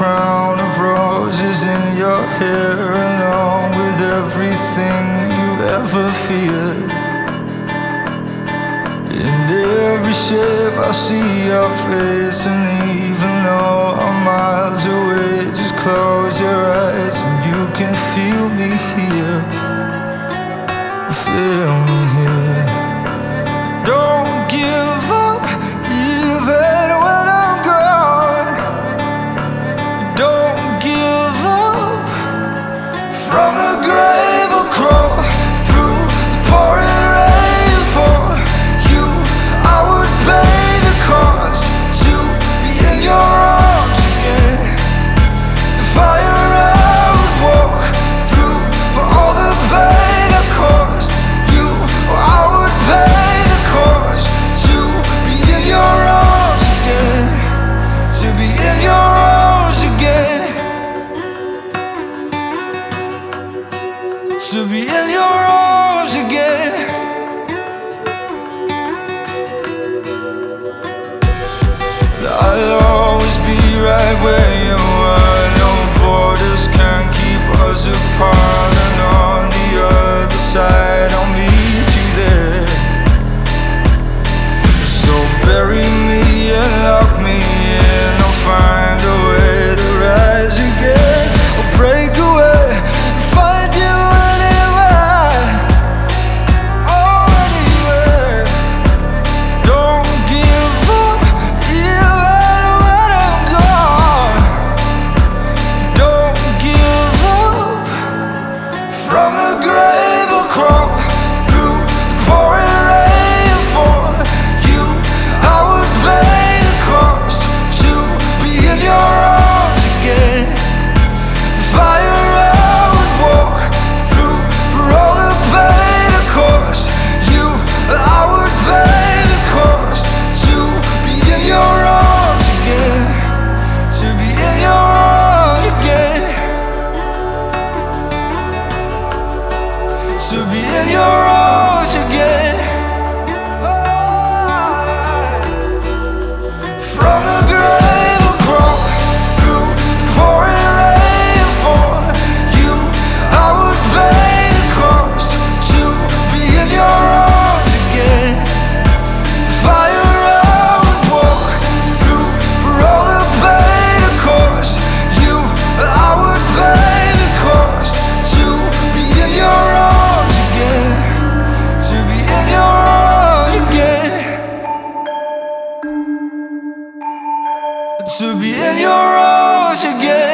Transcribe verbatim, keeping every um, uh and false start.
crown of roses in your hair, along with everything you've ever feared. In every shape I see your face, and even though I'm miles away, just close your eyes and you can feel me here. Feel me here. Don't give up, even when I'm gone. Don't give up. From the grave I'll crawl through the pouring rain for you. I would pay the cost to be in your arms again. The fire I would walk through for all the pain I caused you. Or I would pay the cost to be in your arms again. To be in your arms again. To be in your arms again. I'll always be right where you are. No borders can keep us apart. And on the other side I'll meet you there. So bury me and lock me in. I'll find a way to rise again. I'll break away and find you anywhere. Oh, anywhere. Don't give up, even when I'm gone. Don't give up. From the grave I'll crawl through the pouring rain for you. I would pay the cost to be in your arms again. The fire I would walk through for all the pain I caused you. I would pay the cost to be in your arms again. To be in your arms again. To be in your arms again. From the grave I'll crawl through the pouring rain for you. I would pay the cost to be in your arms again. The fire I would walk through for all the pain I caused you. I would pay the cost to be in your arms again. To be in your arms again. To be in your arms again.